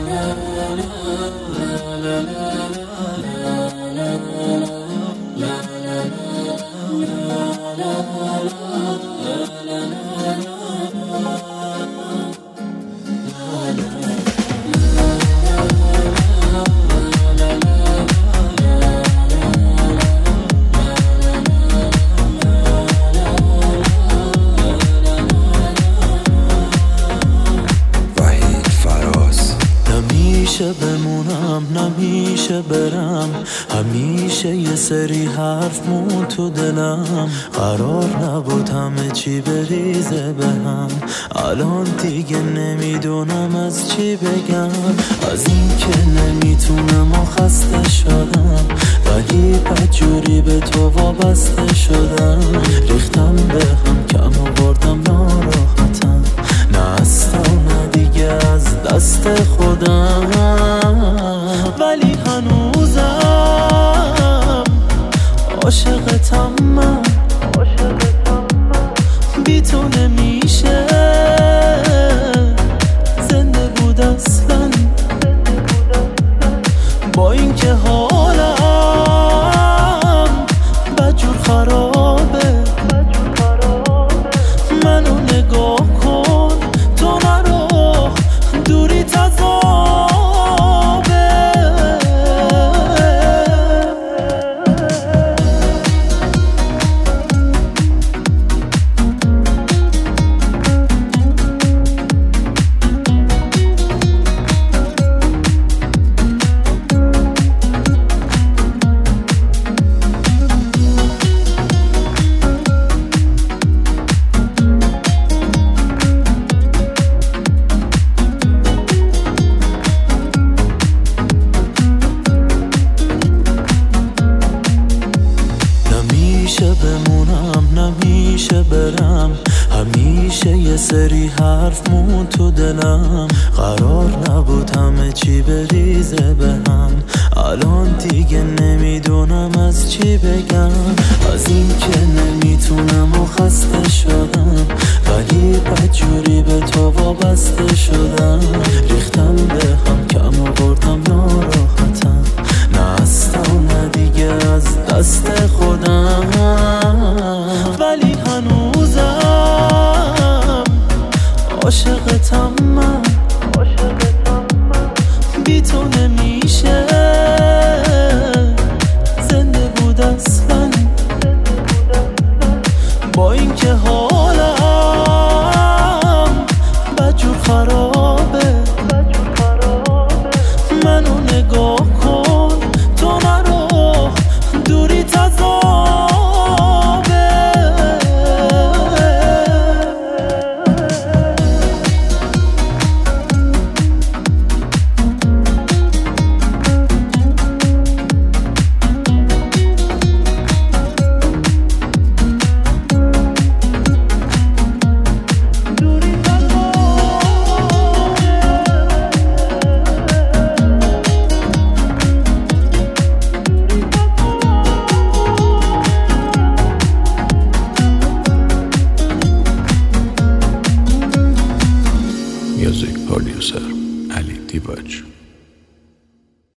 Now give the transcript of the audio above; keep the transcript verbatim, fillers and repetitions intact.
نمیشه بمونم نمیشه برم، همیشه یه سری حرف مون تو دلم. قرار نبود همه چی بریزه به هم، الان دیگه نمیدونم از چی بگم. از این که نمیتونم و خسته شدم، ولی بدجوری به تو وابسته شدم. ریختم به هم کم آوردم ناراحتم، نه اصلا نه دیگه از دست خودم. ولی هنوزم عاشقتم من، بی تو نمیشه زنده بود اصلا. با این که حالم بدجور خرابه، منو نگاه کن تو نرو، دوری تضابه. نمیشه بمونم نمیشه برم، همیشه یه سری حرف مون تو دلم. قرار نبود همه چی بریزه به هم، الان دیگه نمیدونم از چی بگم. از این که نمیتونم و خسته شدم، ولی بدجوری به تو وابسته شدم. ریختم به هم